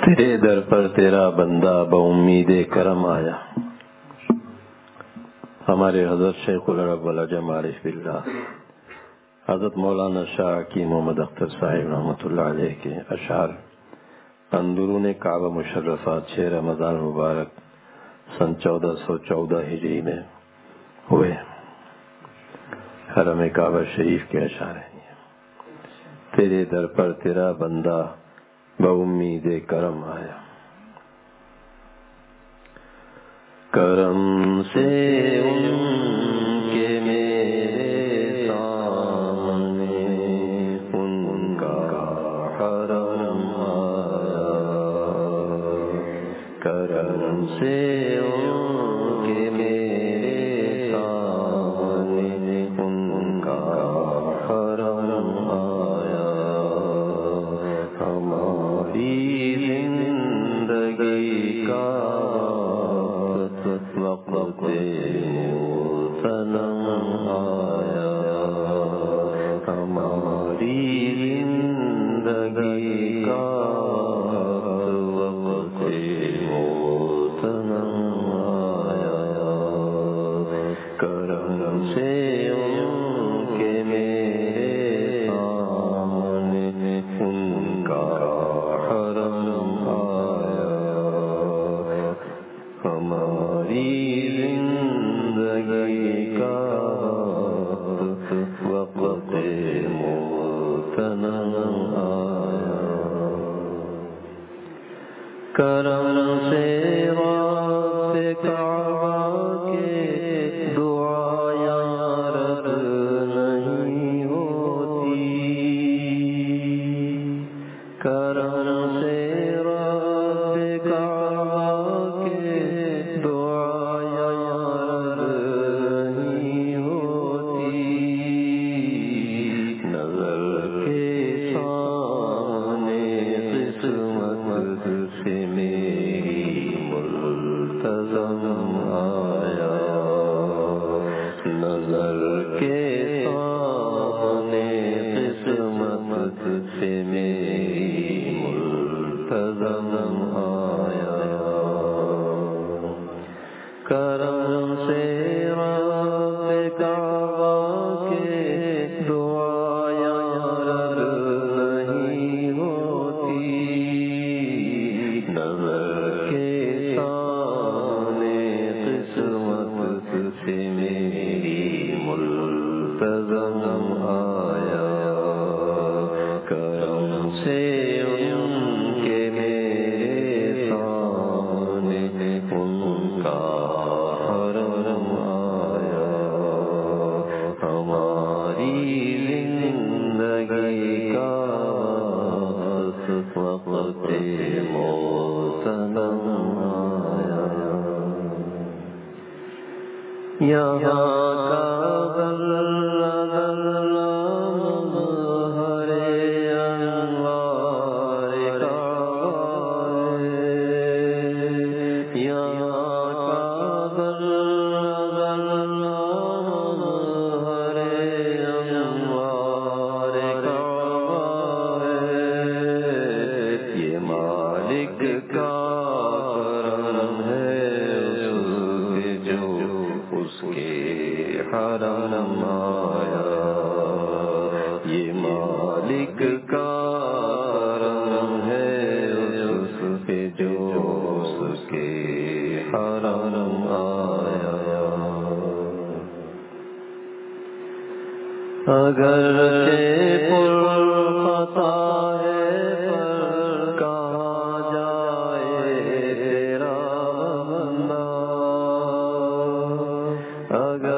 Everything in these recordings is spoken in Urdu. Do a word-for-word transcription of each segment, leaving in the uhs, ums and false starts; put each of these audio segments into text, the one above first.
تیرے در پر تیرا بندہ بامید کرم آیا. ہمارے حضرت شیخ العرب والعجم عارف باللہ حضرت مولانا شاہ کی محمد اختر صاحب رحمۃ اللہ علیہ کے اشعار اندرون کعبہ مشرفہ چھ رمضان مبارک سن چودہ سو چودہ ہجری میں ہوئے. حرم کعبہ شریف کے اشعار ہیں. تیرے در پر تیرا بندہ بامید کرم آیا. کرم سے ان کے میرے سامنے ان کا حرم آیا. کرم سے ان کے میرے سامنے ان کا حرم آیا. ہماری زندگی کا وقت سنم آیا. ہماری زندگی کا وقت سنم آیا. کرم سے ان کے میرے سامنے ان کا حرم آیا. ہماری زندگی کا وقت موتنم آیا. کرم سے رب کعبہ کے دعا یا رب نہیں ہوتی. کرم سے رب کعبہ کے دعا یا رب نہیں ہوتی. نظر کے سامنے قسمت سے میری ملتزم آیا. نظر کے سامنے قسمت سے میری ملتزم آیا. کرم سے رب کعبہ کے دعا یا رب نہیں ہوتی. نظر کے سامنے قسمت سے میری ملتزم آیا. کرم سے ان کے میرے سامنے ان کا حرم آیا. ہماری زندگی کا وقت موتنم آیا. یہاں کا حرم آیا. یہ مالک کا کرم ہے اس پہ جو اس کے حرم آیا. اگر پر خطا ہے پر کہاں جائے تیرا بندہ. اگر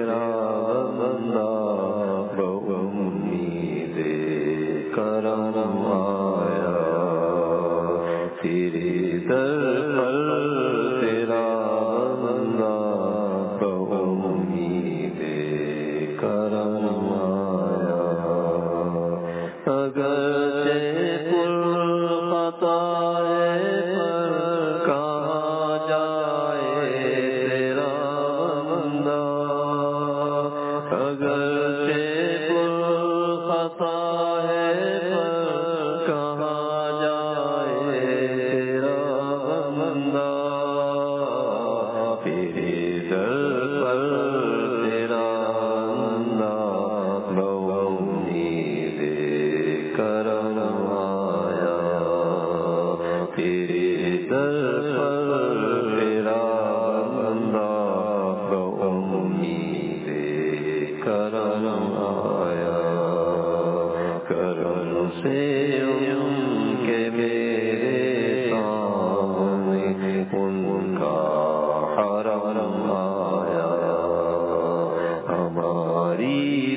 کرم در پر تیرا بندہ بامید کرم آیا، کرم سے ان کے میرے سامنے ان کا حرم آیا، ہماری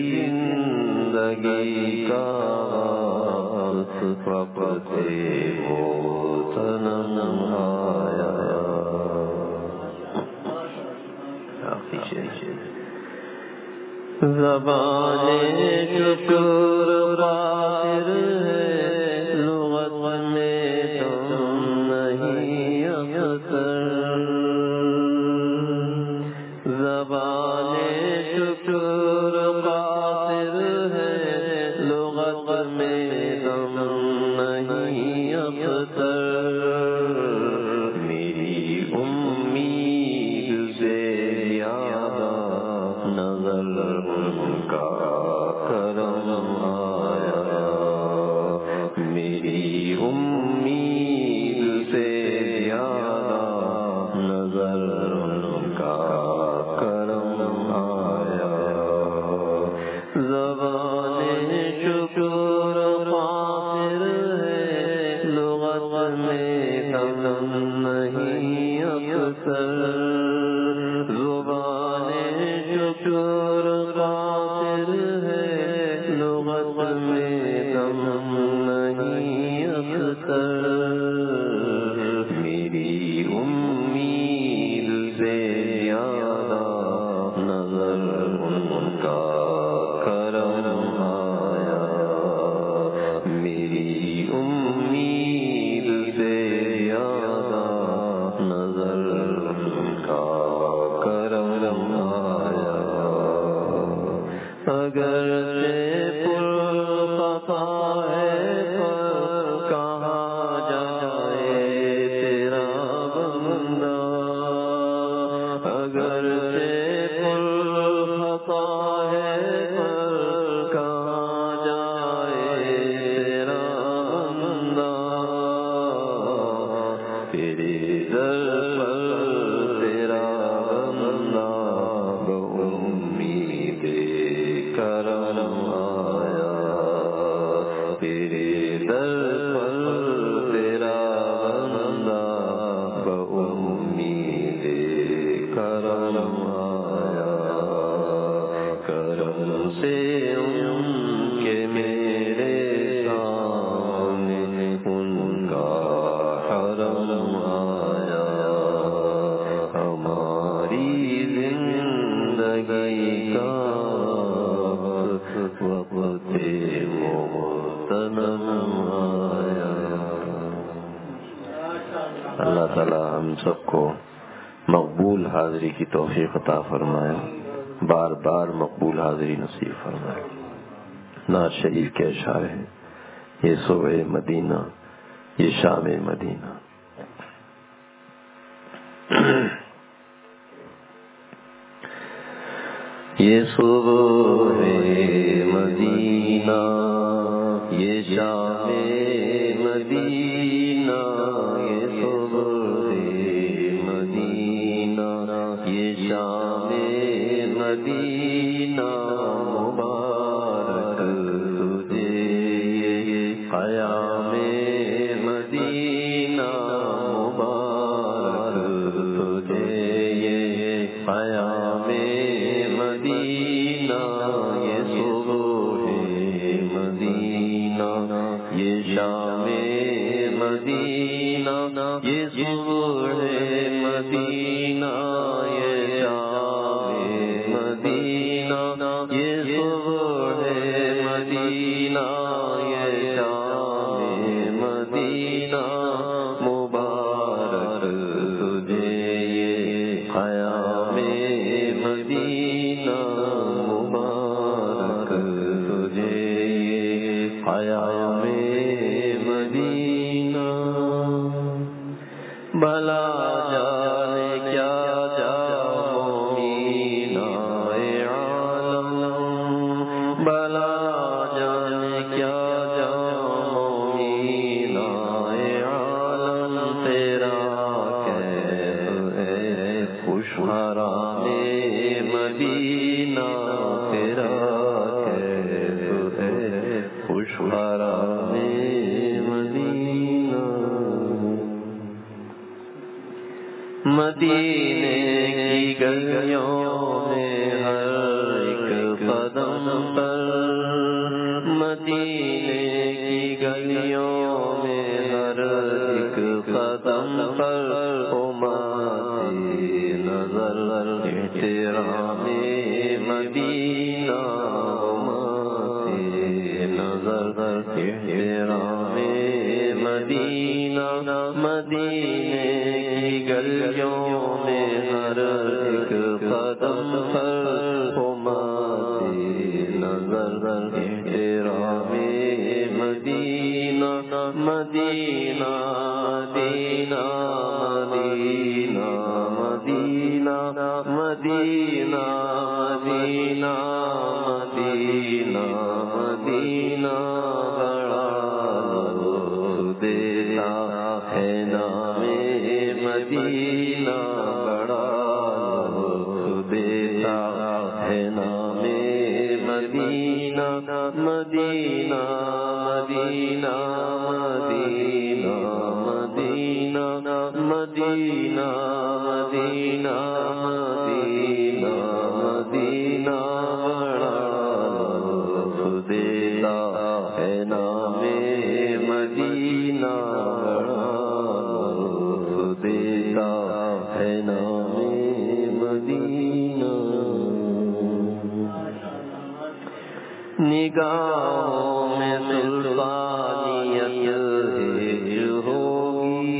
زندگی کا وقت وہ سنم آیا۔ زبان شکر باہر ہے، لغت میں تم نہیں اکثر، زبان شکر باہر ہے، لغت میں تم نہیں اکثر، میری امید سے زیادہ نظر ان کا کرم آیا، میری امید سے زیادہ نظر ان کا کرم آیا، زبان شکر باہر ہے، لغت میں تم نہیں اکثر، زبان شکر باہر ہے، لغت میں تم نہیں اکثر، میری امید سے زیادہ نظر ان کا کرم آیا، میری امید سے زیادہ نظر ان کا کرم آیا، اگر پر خطا ہے پر کہاں جائے تیرا بندہ، اگر پر خطا ہے پر کہاں جائے تیرا بندہ، تیرے در پر تیرا بندہ بامید کرم آیا، تیرے در پر تیرا بندہ بامید کرم آیا، کرم سے ان کے میرے سامنے ان کا حرم آیا، ہماری زندگی کا وقت مغتنم آیا۔ اللہ تعالی ہم سب کو مقبول حاضری کی توفیق عطا فرمائے، بار بار مقبول حاضری نصیب فرمائے۔ نعت شریف کے اشعار ہیں، یہ صبح مدینہ، یہ شام مدینہ۔ یہ صبح مدینہ، یہ شام مدینہ، یہ صبح مدینہ، یہ شام مدینہ، مبارک تجھے یہ قیام مدینہ، مبارک تجھے یہ قیام مدینہ، یہ صبح مدینہ، یہ شام مدینہ، یہ صبح مدینہ، یہ شام مدینہ، یہ صبح مدینہ، یہ شام مدینہ، مبارک تجھے یہ قیام مدینہ، مبارک تجھے یہ قیام مدینہ، بھلا جانے کیا جامینہ عالم، بھلا جانے کیا جامینہ عالم، تیرا حرام مدینہ تیرا کیف ہے، خوش حرام مدینہ. مدینے کی گلیوں میں ہر ایک قدم پر، مدینے کی گلیوں میں ہر ایک قدم پر اماتی نظر احترام مدینہ، اماتی نظر احترام مدینہ. مدینے کی گلیوں میں ہر ایک قدم پر اماتی نظر احترام مدینہ. مدینہ مدینہ مدینہ مدینہ مدینہ مدینہ مدینہ مدینہ بڑا لطف دیتا ہے نام مدینہ، بڑا لطف دیتا ہے نام مدینہ. مدینہ مدینہ مدینہ مدینہ مدینہ مدینہ مدینہ مدینہ بڑا لطف دیتا ہے نام مدینہ، بڑا لطف دیتا ہے نام مدینہ. نگاہوں میں سلطانیت ہج ہوگی،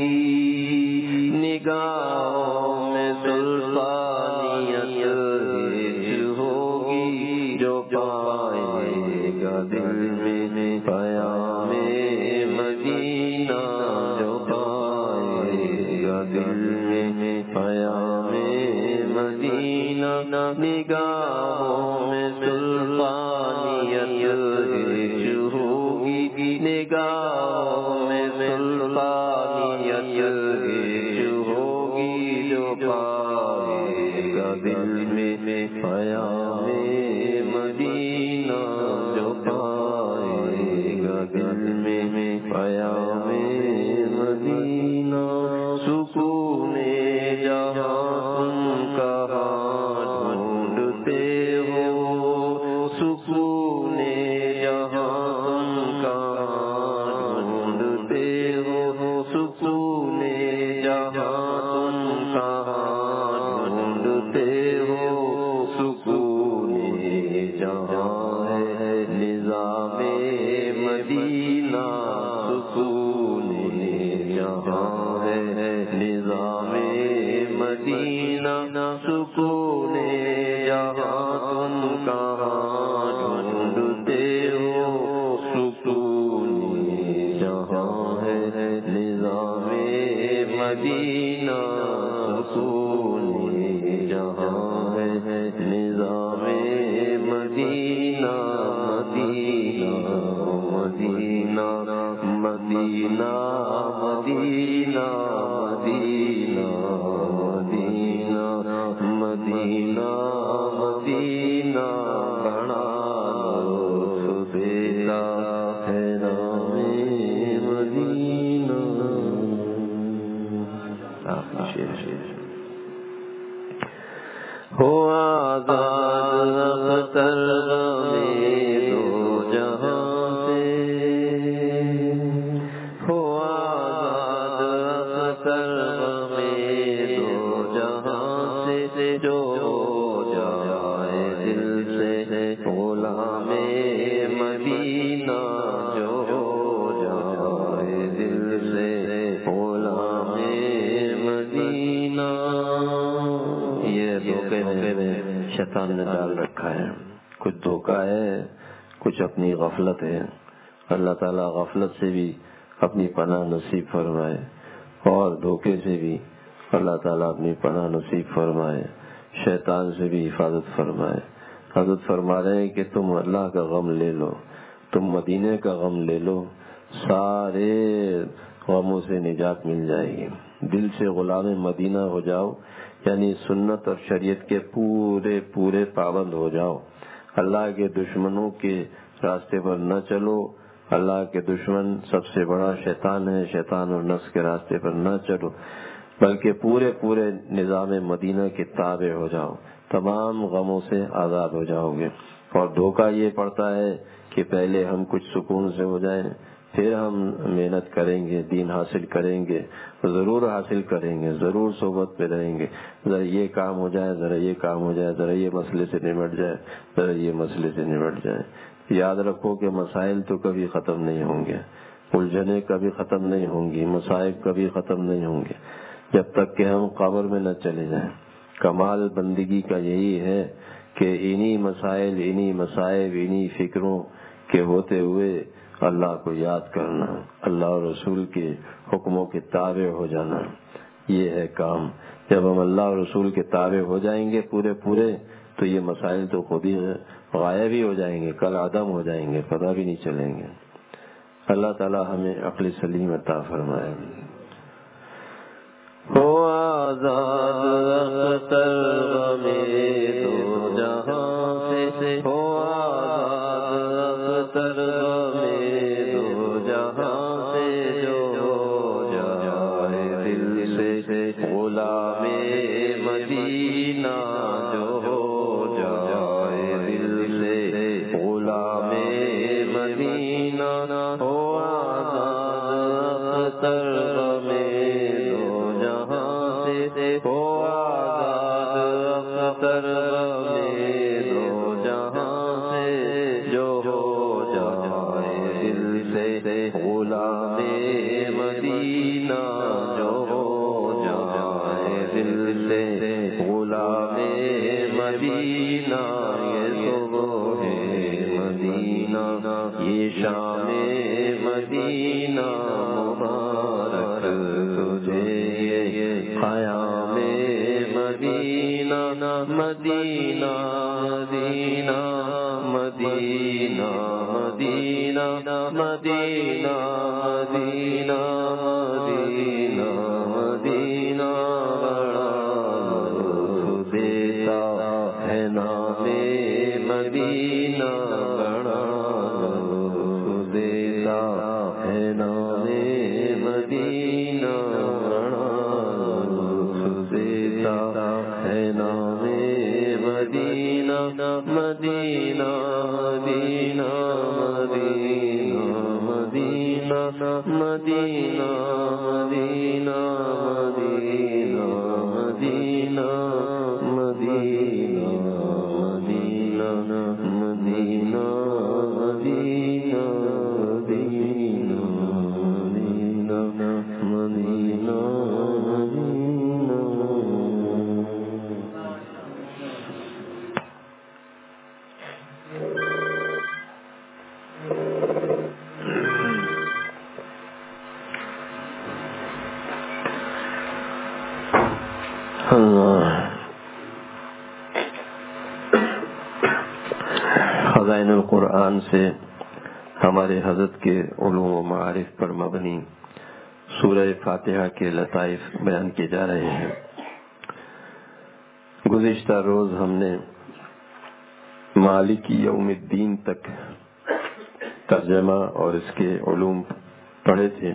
نگاہوں میں سلطانیت ہج ہوگی. جو پائے گا دل میں پیام مدینہ، جو پائے گا دل میں پیام مدینہ. نگاہوں میں سلطانیت ہج ہوگی، نگاہوں میں سلطانیت ہج ہوگی. جو پائے گا دل میں پیام مدینہ، جو پائے گا دل میں پیام مدینہ. سکون جہاں تم کہاں ڈھونڈتے ہو، سکون جہاں تم کہاں ڈھونڈتے ہو، سکون جہاں تم کہاں ڈھونڈتے ہو. سکون جہاں ہے نظام مدینہ، سکون جہاں ہے نظام مدینہ. سکون جہاں تم کہاں ڈھونڈتے ہو، سکون جہاں ہے نظام مدینہ. سکون جہاں ہے نظام مدینہ. مدینہ مدینہ مدینہ مدینہ مدینہ مدینہ مدینہ مدینہ بڑا لطف دیتا ہے نام مدینہ. ہو آزاد اختر میں دو جہاں سے، ہو آزاد اختر میں دو جہاں سے. جو جائے دل سے غلام مدینہ، جو جائے دل سے غلام مدینہ. یہ دھوکے میں شیطان نے ڈال رکھا ہے، کچھ دھوکہ ہے، کچھ اپنی غفلت ہے. اللہ تعالیٰ غفلت سے بھی اپنی پناہ نصیب فرمائے اور دھوکے سے بھی اللہ تعالیٰ اپنی پناہ نصیب فرمائے، شیطان سے بھی حفاظت فرمائے. حضرت فرما رہے ہیں کہ تم اللہ کا غم لے لو، تم مدینے کا غم لے لو، سارے غموں سے نجات مل جائے گی. دل سے غلام مدینہ ہو جاؤ، یعنی سنت اور شریعت کے پورے پورے پابند ہو جاؤ۔ اللہ کے دشمنوں کے راستے پر نہ چلو، اللہ کے دشمن سب سے بڑا شیطان ہے، شیطان اور نفس کے راستے پر نہ چلو، بلکہ پورے پورے نظام مدینہ کے تابع ہو جاؤ، تمام غموں سے آزاد ہو جاؤ گے۔ اور دھوکہ یہ پڑتا ہے کہ پہلے ہم کچھ سکون سے ہو جائیں، پھر ہم محنت کریں گے، دین حاصل کریں گے، ضرور حاصل کریں گے، ضرور صحبت پہ رہیں گے، ذرا یہ کام ہو جائے، ذرا یہ کام ہو جائے، ذرا یہ مسئلے سے نمٹ جائے، ذرا یہ مسئلے سے نمٹ جائے۔ یاد رکھو کہ مسائل تو کبھی ختم نہیں ہوں گے، الجھنیں کبھی ختم نہیں ہوں گی، مصائب کبھی ختم نہیں ہوں گے جب تک کہ ہم قبر میں نہ چلے جائیں۔ کمال بندگی کا یہی ہے کہ انہی مسائل، انہی مصائب، انہی فکروں کے ہوتے ہوئے اللہ کو یاد کرنا، اللہ اور رسول کے حکموں کے تابع ہو جانا، یہ ہے کام۔ جب ہم اللہ اور رسول کے تابع ہو جائیں گے پورے پورے تو یہ مسائل تو خود ہی غائب ہی ہو جائیں گے، کل عدم ہو جائیں گے، پتہ بھی نہیں چلیں گے۔ اللہ تعالی ہمیں عقل سلیم عطا فرمائے۔ ہو آزاد اختر غم دو جہاں سے، ہو آزاد اختر غم دو جہاں سے، جو جائے دل سے غلام مدینہ، جو ہو جائے دل سے غلام مدینہ، ہو آزاد اختر غم دو جہاں سے، ہو آزاد اختر غم دو جہاں سے، جو ہو جائے دل سے غلام مدینہ، جو ہو جائے دل سے غلام مدینہ۔ یہ صبح مدینہ، یہ شام مدینہ، مبارک تجھے یہ قیام مدینہ، مدینہ مدینہ مدینہ مدینہ مدینہ مدینہ مدینہ مدینہ، بڑا دیتا ہے نام مدینہ، بڑا دیتا ہے نام مدینہ، بڑا دیتا ہے نام مدینہ، مدینہ مدینہ مدینہ مدینہ مدینہ مدینہ مدینہ مدینہ مدینہ مدینہ مدینہ مدینہ مدینہ مدینہ۔ خزائن القرآن سے ہمارے حضرت کے علوم و معارف پر مبنی سورہ فاتحہ کے لطائف بیان کیے جا رہے ہیں۔ گزشتہ روز ہم نے مالک یوم الدین تک ترجمہ اور اس کے علوم پڑھے تھے۔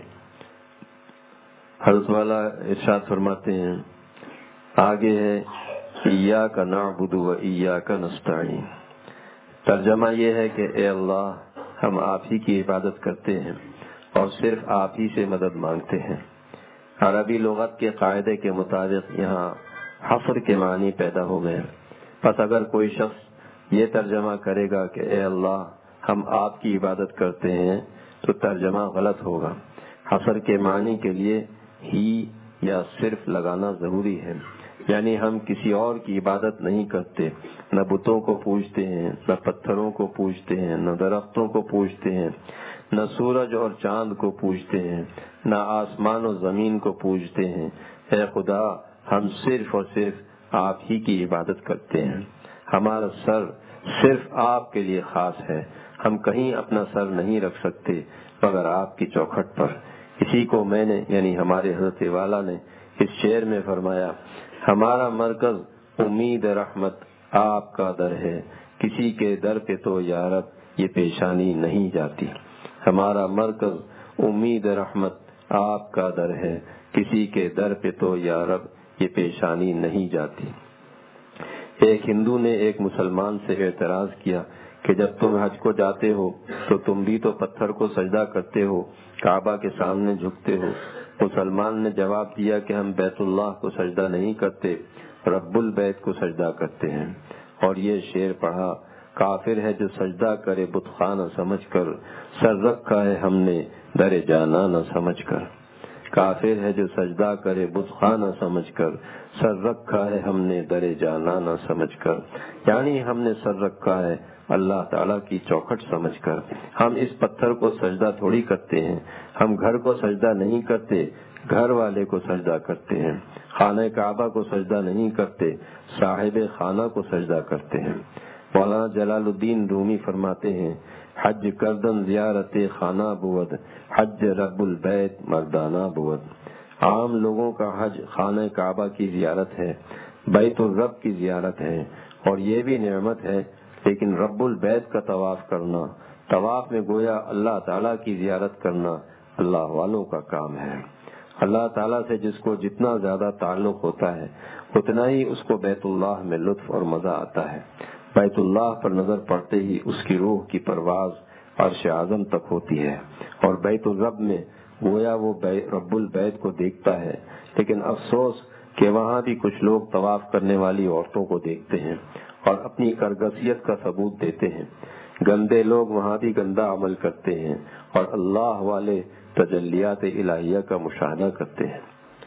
حضرت والا ارشاد فرماتے ہیں، آگے ہے ایاک نعبد و ایاک نستعین۔ ترجمہ یہ ہے کہ اے اللہ، ہم آپ ہی کی عبادت کرتے ہیں اور صرف آپ ہی سے مدد مانگتے ہیں۔ عربی لغت کے قاعدے کے مطابق یہاں حصر کے معنی پیدا ہو گئے، پس اگر کوئی شخص یہ ترجمہ کرے گا کہ اے اللہ ہم آپ کی عبادت کرتے ہیں تو ترجمہ غلط ہوگا۔ حصر کے معنی کے لیے ہی یا صرف لگانا ضروری ہے، یعنی ہم کسی اور کی عبادت نہیں کرتے، نہ بتوں کو پوجتے ہیں، نہ پتھروں کو پوجتے ہیں، نہ درختوں کو پوجتے ہیں، نہ سورج اور چاند کو پوجتے ہیں، نہ آسمان و زمین کو پوجتے ہیں۔ اے خدا، ہم صرف اور صرف آپ ہی کی عبادت کرتے ہیں۔ ہمارا سر صرف آپ کے لیے خاص ہے، ہم کہیں اپنا سر نہیں رکھ سکتے مگر آپ کی چوکھٹ پر، اسی کو میں نے یعنی ہمارے حضرت والا نے اس شعر میں فرمایا، ہمارا مرکز امید رحمت آپ کا در ہے، کسی کے در پہ تو یا رب یہ پیشانی نہیں جاتی۔ ہمارا مرکز امید رحمت آپ کا در ہے، کسی کے در پہ تو یا رب یہ پیشانی نہیں جاتی۔ ایک ہندو نے ایک مسلمان سے اعتراض کیا کہ جب تم حج کو جاتے ہو تو تم بھی تو پتھر کو سجدہ کرتے ہو، کعبہ کے سامنے جھکتے ہو۔ مسلمان نے جواب دیا کہ ہم بیت اللہ کو سجدہ نہیں کرتے، رب البیت کو سجدہ کرتے ہیں، اور یہ شعر پڑھا، کافر ہے جو سجدہ کرے بت خانہ سمجھ کر، سر رکھا ہے ہم نے در جانا نہ سمجھ کر۔ کافر ہے جو سجدہ کرے بت خانہ سمجھ کر، سر رکھا ہے ہم نے در جانا نہ سمجھ کر، یعنی ہم نے سر رکھا ہے اللہ تعالیٰ کی چوکھٹ سمجھ کر۔ ہم اس پتھر کو سجدہ تھوڑی کرتے ہیں، ہم گھر کو سجدہ نہیں کرتے، گھر والے کو سجدہ کرتے ہیں۔ خانہ کعبہ کو سجدہ نہیں کرتے، صاحب خانہ کو سجدہ کرتے ہیں۔ مولانا جلال الدین رومی فرماتے ہیں، حج کردن زیارت خانہ بود، حج رب البیت مردانہ بود۔ عام لوگوں کا حج خانہ کعبہ کی زیارت ہے، بیت الرب کی زیارت ہے، اور یہ بھی نعمت ہے، لیکن رب البیت کا طواف کرنا، طواف میں گویا اللہ تعالیٰ کی زیارت کرنا اللہ والوں کا کام ہے۔ اللہ تعالیٰ سے جس کو جتنا زیادہ تعلق ہوتا ہے اتنا ہی اس کو بیت اللہ میں لطف اور مزہ آتا ہے۔ بیت اللہ پر نظر پڑتے ہی اس کی روح کی پرواز عرش اعظم تک ہوتی ہے، اور بیت الرب میں گویا وہ رب البیت کو دیکھتا ہے، لیکن افسوس کہ وہاں بھی کچھ لوگ طواف کرنے والی عورتوں کو دیکھتے ہیں اور اپنی کرگسیت کا ثبوت دیتے ہیں۔ گندے لوگ وہاں بھی گندا عمل کرتے ہیں اور اللہ والے تجلیات الہیہ کا مشاہدہ کرتے ہیں۔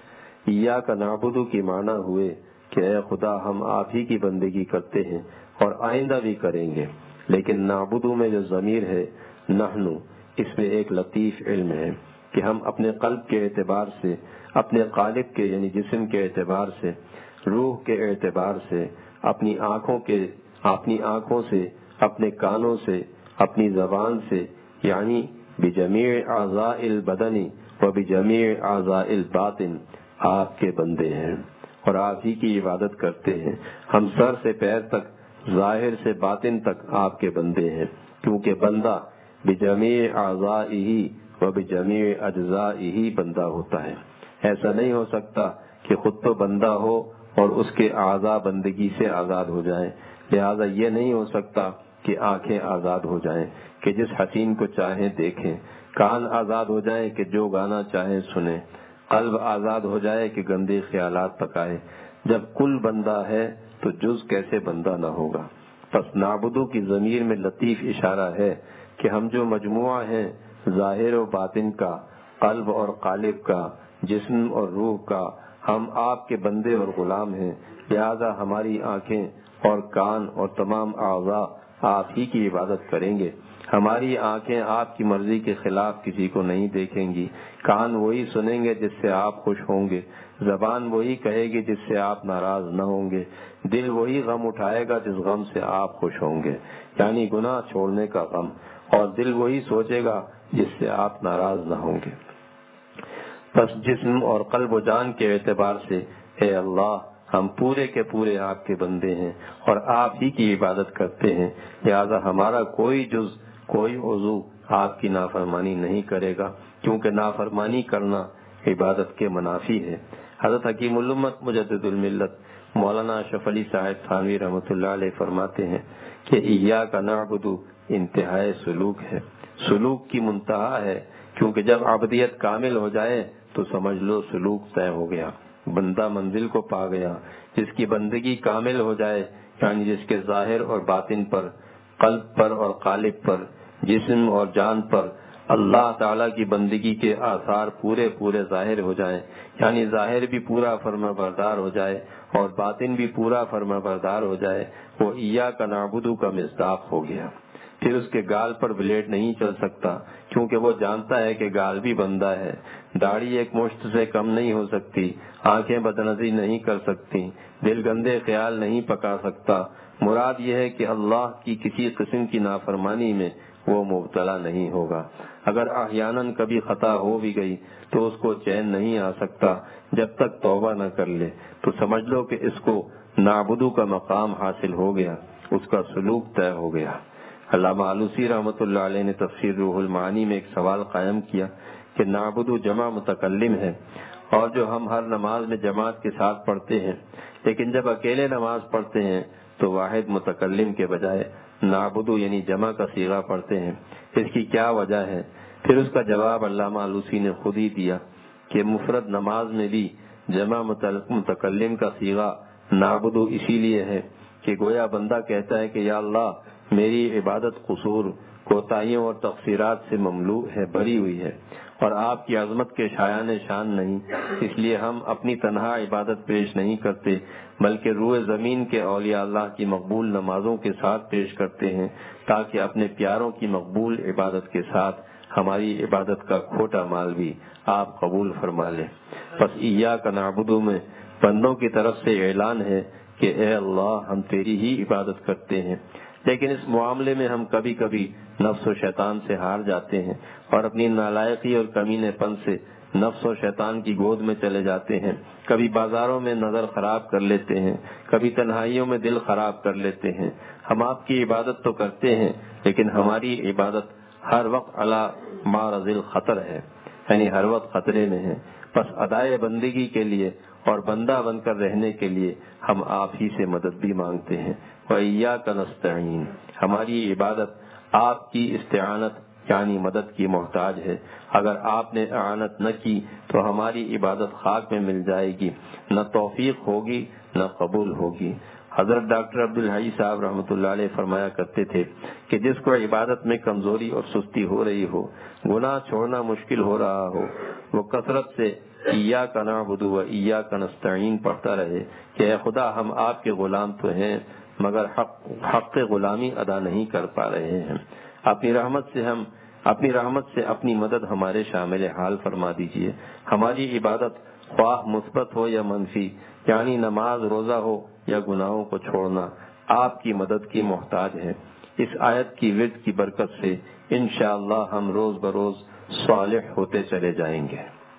ایاک نعبد کی معنی ہوئے کہ اے خدا ہم آپ ہی کی بندگی کرتے ہیں اور آئندہ بھی کریں گے، لیکن نعبد میں جو ضمیر ہے نحن، اس میں ایک لطیف علم ہے کہ ہم اپنے قلب کے اعتبار سے، اپنے قالب کے یعنی جسم کے اعتبار سے، روح کے اعتبار سے، اپنی آنکھوں کے اپنی آنکھوں سے، اپنے کانوں سے، اپنی زبان سے، یعنی بجمیع اعضاء البدن و بجمیع اعضاء الباطن آپ کے بندے ہیں اور آپ ہی کی عبادت کرتے ہیں۔ ہم سر سے پیر تک، ظاہر سے باطن تک آپ کے بندے ہیں، کیونکہ بندہ بجمیع اعضائہ و بجمیع اجزائہ بندہ ہوتا ہے۔ ایسا نہیں ہو سکتا کہ خود تو بندہ ہو اور اس کے اعضاء بندگی سے آزاد ہو جائیں، لہذا یہ نہیں ہو سکتا کہ آنکھیں آزاد ہو جائیں کہ جس حسین کو چاہیں دیکھیں، کان آزاد ہو جائیں کہ جو گانا چاہیں سنیں، قلب آزاد ہو جائے کہ گندے خیالات پکائے۔ جب کل بندہ ہے تو جز کیسے بندہ نہ ہوگا؟ پس نعبدو کی ضمیر میں لطیف اشارہ ہے کہ ہم جو مجموعہ ہیں ظاہر و باطن کا، قلب اور قالب کا، جسم اور روح کا، ہم آپ کے بندے اور غلام ہیں، لہذا ہماری آنکھیں اور کان اور تمام اعضاء آپ ہی کی عبادت کریں گے۔ ہماری آنکھیں آپ کی مرضی کے خلاف کسی کو نہیں دیکھیں گی، کان وہی سنیں گے جس سے آپ خوش ہوں گے، زبان وہی کہے گی جس سے آپ ناراض نہ ہوں گے، دل وہی غم اٹھائے گا جس غم سے آپ خوش ہوں گے، یعنی گناہ چھوڑنے کا غم، اور دل وہی سوچے گا جس سے آپ ناراض نہ ہوں گے۔ پس جسم اور قلب و جان کے اعتبار سے اے اللہ ہم پورے کے پورے آپ کے بندے ہیں اور آپ ہی کی عبادت کرتے ہیں، لہذا ہمارا کوئی جز، کوئی عضو آپ کی نافرمانی نہیں کرے گا، کیونکہ نافرمانی کرنا عبادت کے منافی ہے۔ حضرت حکیم الامت مجدد الملت مولانا اشرف علی صاحب تھانوی رحمۃ اللہ علیہ فرماتے ہیں کہ ایاک نعبد انتہائے سلوک ہے، سلوک کی منتہا ہے، کیونکہ جب عبدیت کامل ہو جائے تو سمجھ لو سلوک طے ہو گیا، بندہ منزل کو پا گیا۔ جس کی بندگی کامل ہو جائے، یعنی جس کے ظاہر اور باطن پر، قلب پر اور قالب پر، جسم اور جان پر اللہ تعالیٰ کی بندگی کے آثار پورے پورے ظاہر ہو جائیں، یعنی ظاہر بھی پورا فرما بردار ہو جائے اور باطن بھی پورا فرما بردار ہو جائے، وہ ایاک نعبد کا مصداق ہو گیا۔ پھر اس کے گال پر بلیڈ نہیں چل سکتا، کیونکہ وہ جانتا ہے کہ گال بھی بندہ ہے، داڑھی ایک مشت سے کم نہیں ہو سکتی، آنکھیں بدنظری نہیں کر سکتی، دل گندے خیال نہیں پکا سکتا۔ مراد یہ ہے کہ اللہ کی کسی قسم کی نافرمانی میں وہ مبتلا نہیں ہوگا۔ اگر احیاناً کبھی خطا ہو بھی گئی تو اس کو چین نہیں آ سکتا جب تک توبہ نہ کر لے، تو سمجھ لو کہ اس کو نعبدو کا مقام حاصل ہو گیا، اس کا سلوک طے ہو گیا۔ علامہ آلوسی رحمۃ اللہ علیہ نے تفسیر روح المعانی میں ایک سوال قائم کیا کہ نعبدو جمع متکلم ہے، اور جو ہم ہر نماز میں جماعت کے ساتھ پڑھتے ہیں، لیکن جب اکیلے نماز پڑھتے ہیں تو واحد متکلم کے بجائے نعبدو یعنی جمع کا صیغہ پڑھتے ہیں، اس کی کیا وجہ ہے؟ پھر اس کا جواب علامہ آلوسی نے خود ہی دیا کہ مفرد نماز میں بھی جمع متکلم کا صیغہ نعبدو اسی لیے ہے کہ گویا بندہ کہتا ہے کہ یا اللہ میری عبادت قصور، کوتاہیوں اور تقصیرات سے مملوء ہے، بھری ہوئی ہے، اور آپ کی عظمت کے شایان شان نہیں، اس لیے ہم اپنی تنہا عبادت پیش نہیں کرتے بلکہ روئے زمین کے اولیاء اللہ کی مقبول نمازوں کے ساتھ پیش کرتے ہیں، تاکہ اپنے پیاروں کی مقبول عبادت کے ساتھ ہماری عبادت کا کھوٹا مال بھی آپ قبول فرما لیں۔ پس ایاک نعبدو میں بندوں کی طرف سے اعلان ہے کہ اے اللہ ہم تیری ہی عبادت کرتے ہیں، لیکن اس معاملے میں ہم کبھی کبھی نفس و شیطان سے ہار جاتے ہیں اور اپنی نالائقی اور کمینے پن سے نفس و شیطان کی گود میں چلے جاتے ہیں، کبھی بازاروں میں نظر خراب کر لیتے ہیں، کبھی تنہائیوں میں دل خراب کر لیتے ہیں۔ ہم آپ کی عبادت تو کرتے ہیں لیکن ہماری عبادت ہر وقت علی معرض الخطر ہے، یعنی ہر وقت خطرے میں ہے۔ پس ادائے بندگی کے لیے اور بندہ بن کر رہنے کے لیے ہم آپ ہی سے مدد بھی مانگتے ہیں۔ وَإِيَّاكَ نَسْتَعِينُ، ہماری عبادت آپ کی استعانت یعنی مدد کی محتاج ہے۔ اگر آپ نے اعانت نہ کی تو ہماری عبادت خاک میں مل جائے گی، نہ توفیق ہوگی نہ قبول ہوگی۔ حضرت ڈاکٹر عبدالحی صاحب رحمۃ اللہ علیہ فرمایا کرتے تھے کہ جس کو عبادت میں کمزوری اور سستی ہو رہی ہو، گناہ چھوڑنا مشکل ہو رہا ہو، وہ کثرت سے ایاک نعبد و ایاک نستعین پڑھتا رہے کہ اے خدا ہم آپ کے غلام تو ہیں مگر حق حق غلامی ادا نہیں کر پا رہے ہیں، اپنی رحمت سے ہم اپنی رحمت سے اپنی مدد ہمارے شامل حال فرما دیجئے۔ ہماری عبادت خواہ مثبت ہو یا منفی، یعنی نماز روزہ ہو یا گناہوں کو چھوڑنا، آپ کی مدد کی محتاج ہے۔ اس آیت کی ورد کی برکت سے انشاءاللہ ہم روز بروز صالح ہوتے چلے جائیں گے۔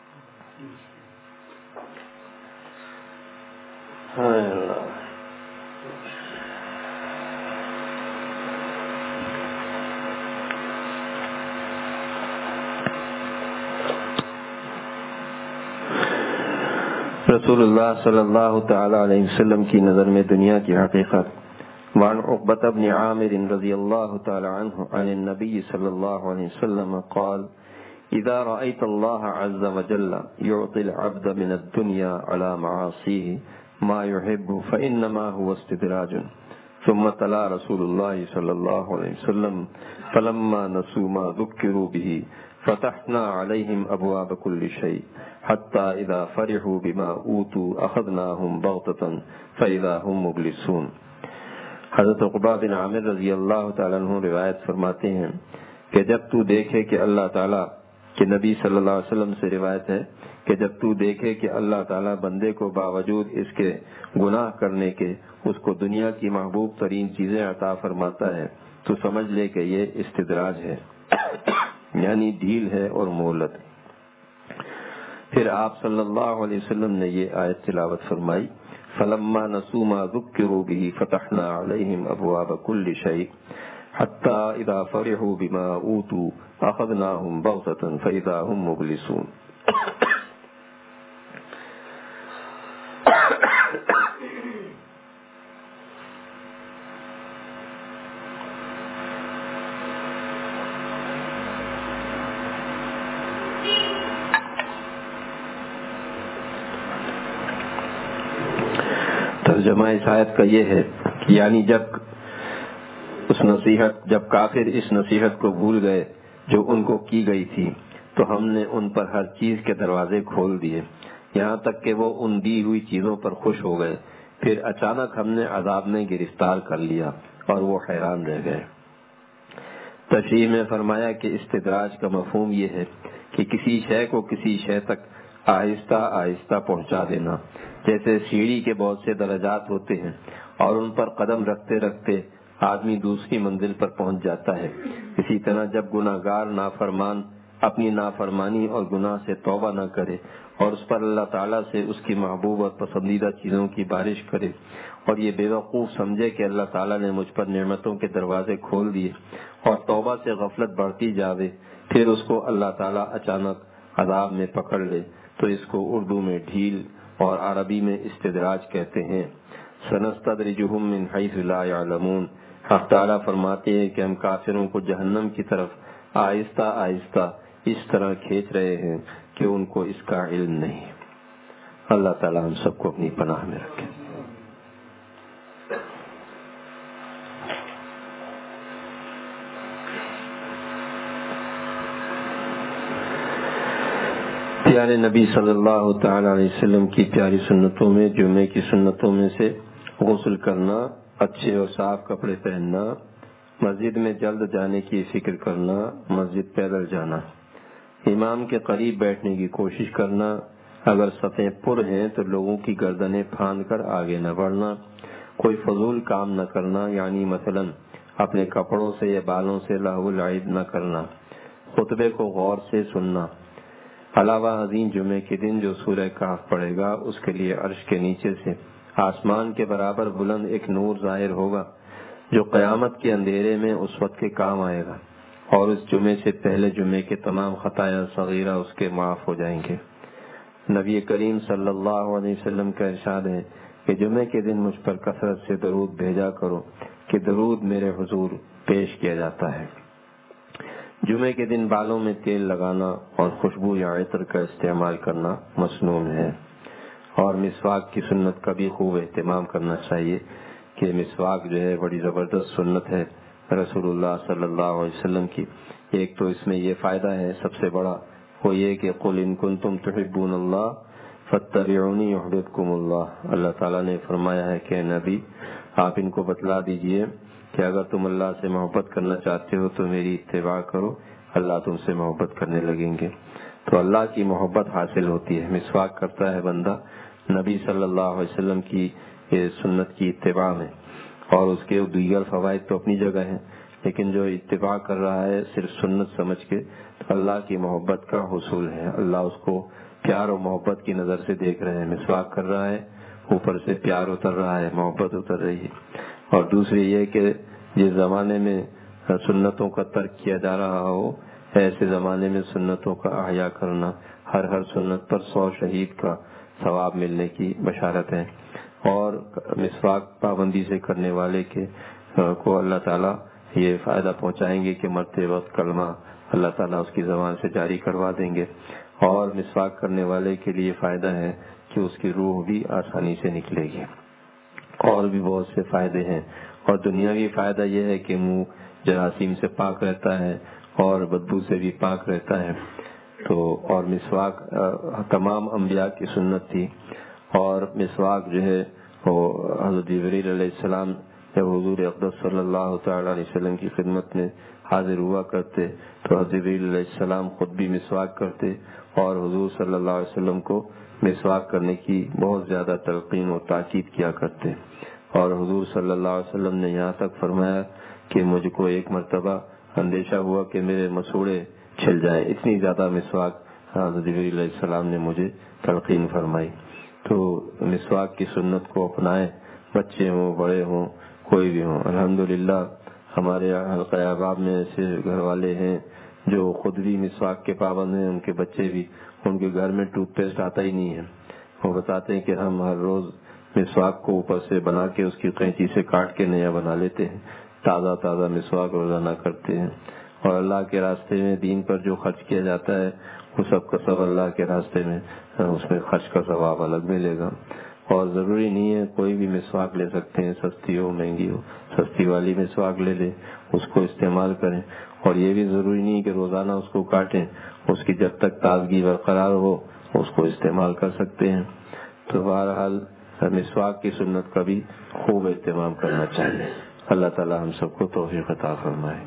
رسول اللہ صلی اللہ تعالی علیہ وسلم کی نظر میں دنیا کی حقیقت۔ وعن عقبة بن عامر رضی اللہ تعالی عنہ عن النبی صلی اللہ علیہ وسلم قال اذا رأيت الله عز وجل يعطي العبد من الدنيا على معاصيه ما يحب فإنما هو استدراج، ثم تلا رسول الله صلى الله عليه وسلم فلما نسوا ما ذكروا به فتحنا عليهم أبواب كل شيء حتى إذا فرحوا بما أوتوا أخذناهم بغتة فإذا هم مبلسون۔ حضرت عقبہ بن عامر رضی اللہ تعالیٰ عنہ روایت فرماتے ہیں کہ جب تو دیکھے کہ اللہ تعالیٰ کہ نبی صلی اللہ علیہ وسلم سے روایت ہے کہ جب تو دیکھے کہ اللہ تعالیٰ بندے کو باوجود اس کے گناہ کرنے کے اس کو دنیا کی محبوب ترین چیزیں عطا فرماتا ہے تو سمجھ لے کہ یہ استدراج ہے، یعنی ڈھیل ہے اور مہلت۔ پھر آپ صلی اللہ علیہ وسلم نے یہ آیت تلاوت فرمائی فلما نسوا ما ذکروا به فتحنا علیہم ابواب کل شیء حتی اذا فرحوا بما اوتوا اخذناهم بغتة فاذا هم مبلسون۔ ترجمہ اس آیت کا یہ ہے کہ یعنی جب اس نصیحت جب کافر اس نصیحت کو بھول گئے جو ان کو کی گئی تھی تو ہم نے ان پر ہر چیز کے دروازے کھول دیے یہاں تک کہ وہ ان دی ہوئی چیزوں پر خوش ہو گئے، پھر اچانک ہم نے عذاب میں گرفتار کر لیا اور وہ حیران رہ گئے۔ تشریح میں فرمایا کہ استدراج کا مفہوم یہ ہے کہ کسی شے کو کسی شے تک آہستہ آہستہ پہنچا دینا، جیسے سیڑھی کے بہت سے درجات ہوتے ہیں اور ان پر قدم رکھتے رکھتے آدمی دوسری منزل پر پہنچ جاتا ہے۔ اسی طرح جب گناہگار نافرمان اپنی نافرمانی اور گناہ سے توبہ نہ کرے اور اس پر اللہ تعالیٰ سے اس کی محبوب اور پسندیدہ چیزوں کی بارش کرے اور یہ بے وقوف سمجھے کہ اللہ تعالیٰ نے مجھ پر نعمتوں کے دروازے کھول دیے اور توبہ سے غفلت بڑھتی جاوے، پھر اس کو اللہ تعالیٰ اچانک عذاب میں پکڑ لے، تو اس کو اردو میں ڈھیل اور عربی میں استدراج کہتے ہیں۔ سنستدرجہم من حیث لا یعلمون، حق تعالیٰ فرماتے ہیں کہ ہم کافروں کو جہنم کی طرف آہستہ آہستہ اس طرح کھینچ رہے ہیں کہ ان کو اس کا علم نہیں۔ اللہ تعالیٰ ہم سب کو اپنی پناہ میں رکھے۔ پیارے نبی صلی اللہ تعالی علیہ وسلم کی پیاری سنتوں میں جمعے کی سنتوں میں سے غسل کرنا، اچھے اور صاف کپڑے پہننا، مسجد میں جلد جانے کی فکر کرنا، مسجد پیدل جانا، امام کے قریب بیٹھنے کی کوشش کرنا، اگر صفیں پر ہیں تو لوگوں کی گردنیں پھاند کر آگے نہ بڑھنا، کوئی فضول کام نہ کرنا، یعنی مثلا اپنے کپڑوں سے یا بالوں سے لہو لعب نہ کرنا، خطبے کو غور سے سننا۔ علاوہ ازیں جمعے کے دن جو سورہ کہف پڑھے گا اس کے لیے عرش کے نیچے سے آسمان کے برابر بلند ایک نور ظاہر ہوگا جو قیامت کے اندھیرے میں اس وقت کے کام آئے گا، اور اس جمعے سے پہلے جمعے کے تمام خطایا صغیرہ اس کے معاف ہو جائیں گے۔ نبی کریم صلی اللہ علیہ وسلم کا ارشاد ہے کہ جمعے کے دن مجھ پر کثرت سے درود بھیجا کرو کہ درود میرے حضور پیش کیا جاتا ہے۔ جمعے کے دن بالوں میں تیل لگانا اور خوشبو یا عطر کا استعمال کرنا مسنون ہے، اور مسواک کی سنت کا بھی خوب اہتمام کرنا چاہیے کہ مسواک جو ہے بڑی زبردست سنت ہے رسول اللہ صلی اللہ علیہ وسلم کی۔ ایک تو اس میں یہ فائدہ ہے سب سے بڑا، وہ یہ کہ قل ان کنتم تحبون اللہ فاتبعونی یحببکم اللہ۔ اللہ تعالیٰ نے فرمایا ہے کہ نبی آپ ان کو بتلا دیجئے کہ اگر تم اللہ سے محبت کرنا چاہتے ہو تو میری اتباع کرو، اللہ تم سے محبت کرنے لگیں گے۔ تو اللہ کی محبت حاصل ہوتی ہے، مسواک کرتا ہے بندہ نبی صلی اللہ علیہ وسلم کی سنت کی اتباع میں، اور اس کے دیگر فوائد تو اپنی جگہ ہیں، لیکن جو اتباع کر رہا ہے صرف سنت سمجھ کے تو اللہ کی محبت کا حصول ہے، اللہ اس کو پیار و محبت کی نظر سے دیکھ رہے ہیں، مسواک کر رہا ہے اوپر سے پیار اتر رہا ہے، محبت اتر رہی ہے۔ اور دوسری یہ کہ جس زمانے میں سنتوں کا ترک کیا جا رہا ہو ایسے زمانے میں سنتوں کا احیاء کرنا، ہر ہر سنت پر سو شہید کا ثواب ملنے کی بشارت ہے، اور مسواک پابندی سے کرنے والے کے کو اللہ تعالیٰ یہ فائدہ پہنچائیں گے کہ مرتے وقت کلمہ اللہ تعالیٰ اس کی زبان سے جاری کروا دیں گے، اور مسواک کرنے والے کے لیے فائدہ ہے کہ اس کی روح بھی آسانی سے نکلے گی۔ اور بھی بہت سے فائدے ہیں، اور دنیاوی فائدہ یہ ہے کہ منہ جراثیم سے پاک رہتا ہے اور بدبو سے بھی پاک رہتا ہے۔ تو اور مسواک تمام انبیاء کی سنت تھی، اور مسواک جو ہے وہ حضرت جبریل علیہ السلام جب حضور اقدس صلی اللہ تعالی علیہ وسلم کی خدمت میں حاضر ہوا کرتے تو حضرت جبریل علیہ السلام خود بھی مسواک کرتے اور حضور صلی اللہ علیہ وسلم کو مسواک کرنے کی بہت زیادہ تلقین و تاکید کیا کرتے، اور حضور صلی اللہ علیہ وسلم نے یہاں تک فرمایا کہ مجھ کو ایک مرتبہ اندیشہ ہوا کہ میرے مسوڑے چھل جائیں، اتنی زیادہ مسواک حضرت جبریل علیہ السلام نے مجھے تلقین فرمائی۔ تو مسواک کی سنت کو اپنائیں، بچے ہوں بڑے ہوں کوئی بھی ہوں۔ الحمدللہ ہمارے حلقہ احباب میں ایسے گھر والے ہیں جو خود بھی مسواک کے پابند ہیں، ان کے بچے بھی، ان کے گھر میں ٹوتھ پیسٹ آتا ہی نہیں ہے، وہ بتاتے ہیں کہ ہم ہر روز مسواک کو اوپر سے بنا کے اس کی قینچی سے کاٹ کے نیا بنا لیتے ہیں، تازہ تازہ مسواک روزانہ کرتے ہیں، اور اللہ کے راستے میں دین پر جو خرچ کیا جاتا ہے وہ سب کا سب اللہ کے راستے میں اس میں خرچ کا ثواب الگ ملے گا۔ اور ضروری نہیں ہے کوئی بھی مسواک لے سکتے ہیں، سستی ہو مہنگی ہو، سستی والی مسواک لے لیں، اس کو استعمال کریں، اور یہ بھی ضروری نہیں کہ روزانہ اس کو کاٹیں، اس کی جب تک تازگی برقرار ہو اس کو استعمال کر سکتے ہیں۔ تو بہرحال مسواک کی سنت کا بھی خوب اہتمام کرنا چاہیے۔ اللہ تعالی ہم سب کو توفیق عطا فرمائے۔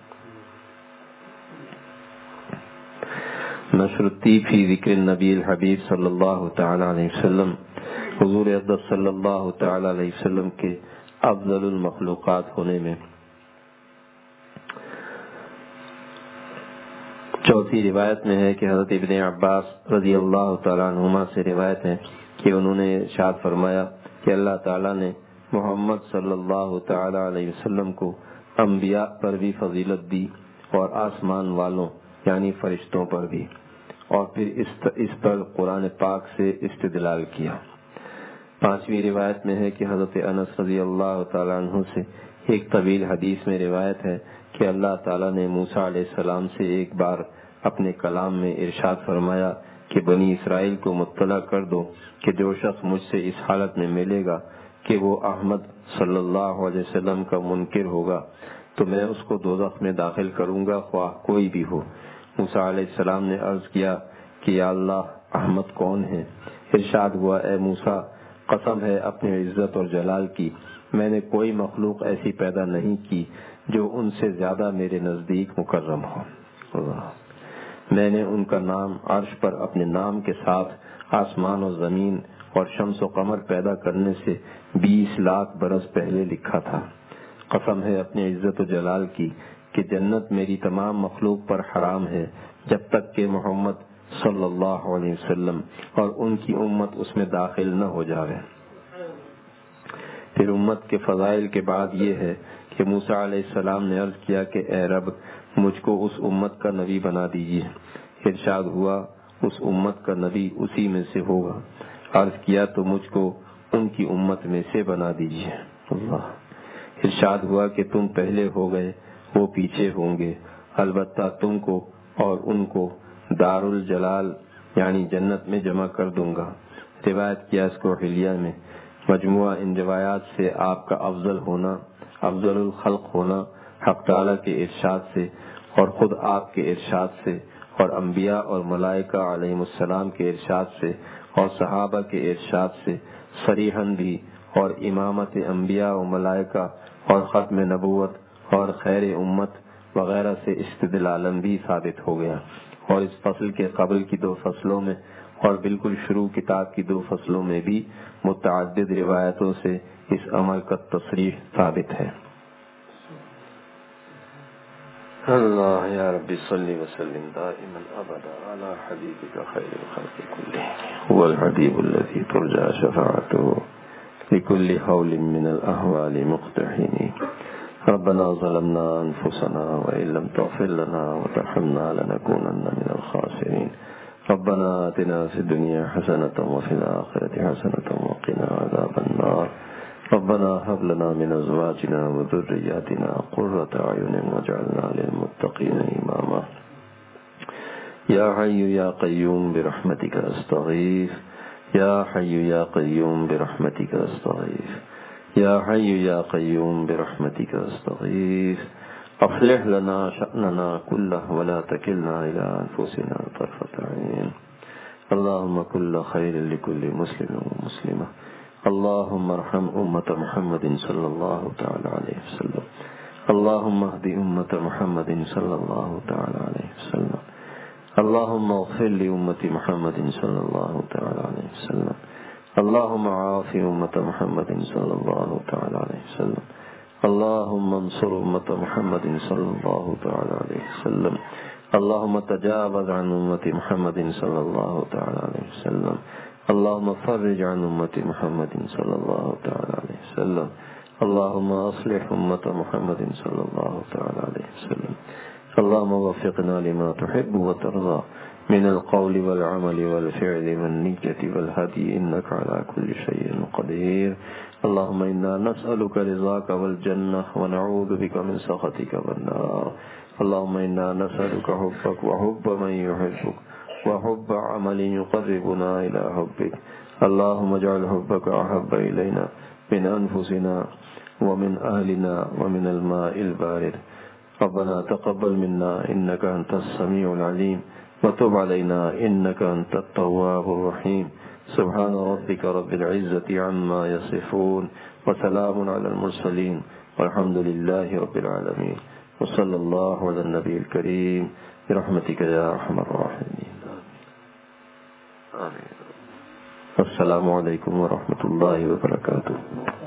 نشر الطیب فی ذکر النبی الحبیب صلی اللہ تعالی علیہ وسلم، حضور اقدس صلی اللہ تعالی علیہ وسلم کے افضل المخلوقات ہونے میں۔ چوتھی روایت میں ہے کہ حضرت ابن عباس رضی اللہ تعالیٰ عنہما سے روایت ہے کہ انہوں نے ارشاد فرمایا کہ اللہ تعالیٰ نے محمد صلی اللہ تعالیٰ علیہ وسلم کو انبیاء پر بھی فضیلت دی اور آسمان والوں یعنی فرشتوں پر بھی، اور پھر اس پر قرآن پاک سے استدلال کیا۔ پانچویں روایت میں ہے کہ حضرت انس رضی اللہ تعالیٰ عنہ سے ایک طویل حدیث میں روایت ہے کہ اللہ تعالیٰ نے موسیٰ علیہ السلام سے ایک بار اپنے کلام میں ارشاد فرمایا کہ بنی اسرائیل کو مطلع کر دو کہ جو شخص مجھ سے اس حالت میں ملے گا کہ وہ احمد صلی اللہ علیہ وسلم کا منکر ہوگا تو میں اس کو دوزخ میں داخل کروں گا، خواہ کوئی بھی ہو۔ موسیٰ علیہ السلام نے عرض کیا کہ یا اللہ احمد کون ہے؟ ارشاد ہوا اے موسیٰ، قسم ہے اپنی عزت اور جلال کی، میں نے کوئی مخلوق ایسی پیدا نہیں کی جو ان سے زیادہ میرے نزدیک مکرم ہو۔ اللہ، میں نے ان کا نام عرش پر اپنے نام کے ساتھ آسمان و زمین اور شمس و قمر پیدا کرنے سے بیس لاکھ برس پہلے لکھا تھا۔ قسم ہے اپنی عزت و جلال کی کہ جنت میری تمام مخلوق پر حرام ہے جب تک کہ محمد صلی اللہ علیہ وسلم اور ان کی امت اس میں داخل نہ ہو جاوے۔ پھر امت کے فضائل کے بعد یہ ہے کہ موسیٰ علیہ السلام نے عرض کیا کہ اے رب مجھ کو اس امت کا نبی بنا دیجیے۔ ارشاد ہوا اس امت کا نبی اسی میں سے ہوگا۔ عرض کیا تو مجھ کو ان کی امت میں سے بنا دیجیے۔ اللہ، ارشاد ہوا کہ تم پہلے ہو گئے، وہ پیچھے ہوں گے، البتہ تم کو اور ان کو دار الجلال یعنی جنت میں جمع کر دوں گا۔ روایت کیا اس کو حلیہ میں۔ مجموعہ ان روایات سے آپ کا افضل ہونا، افضل الخلق ہونا حق تعالیٰ کے ارشاد سے اور خود آپ کے ارشاد سے اور انبیاء اور ملائکہ علیہ السلام کے ارشاد سے اور صحابہ کے ارشاد سے صریحاً بھی، اور امامت انبیاء و ملائکہ اور ختم نبوت اور خیر امت وغیرہ سے استدلالن بھی ثابت ہو گیا، اور اس فصل کے قبل کی دو فصلوں میں اور بالکل شروع کتاب کی دو فصلوں میں بھی متعدد روایتوں سے اس عمل کا تصریح ثابت ہے۔ اللہ یا رب صلی وسلم دائما ابدا علی حبیبک خیر الخلق کلهم هو الحبیب الذی ترجى شفاعته لكل حول من الاحوال مقتحم ربنا ظلمنا انفسنا وان لم تغفر لنا وترحمنا لنكونن من الخاسرين ربنا آتنا في الدنيا حسنة وفي الآخرة حسنة وقنا عذاب النار ربنا هب لنا من أزواجنا وذرياتنا قرة أعين واجعلنا للمتقين إماما يا حي يا قيوم برحمتك أستغيث يا حي يا قيوم برحمتك أستغيث يا حي يا قيوم برحمتك أستغيث أصلح لنا شأننا كله ولا تكلنا إلى أنفسنا طرفة عين اللهم كل خير لكل مسلم ومسلمة اللهم ارحم أمة محمد صلى الله تعالى عليه وسلم اللهم اهد أمة محمد صلى الله تعالى عليه وسلم اللهم اغفر لأمة محمد صلى الله تعالى عليه وسلم اللهم عاف أمة محمد صلى الله تعالى عليه وسلم اللهم انصر أمة محمد صلى الله تعالى عليه وسلم اللهم تجاوز عن أمة محمد صلى الله تعالى عليه وسلم اللهم فرج عن أمة محمد صلى الله تعالى عليه وسلم اللهم أصلح أمة محمد صلى الله تعالى عليه وسلم اللهم وفقنا لما تحب وترضى من القول والعمل والفعل والنية والهدي إنك على كل شيء قدير اللهم إنا نسألك رضاك والجنة ونعوذ بك من سخطك والنار اللهم إنا نسألك حبك وحب من يحبك وحب عمل يقربنا إلى حبك اللهم اجعل حبك أحب إلينا من أنفسنا ومن أهلنا ومن الماء البارد ربنا تقبل منا إنك أنت السميع العليم وتب علينا إنك أنت التواب الرحيم سبحان ربك رب العزة عما يصفون وسلام على المرسلين والحمد لله رب العالمين وصلى الله على النبي الكريم برحمتك يا أرحم الراحمين آمين السلام علیکم ورحمۃ اللہ وبرکاتہ.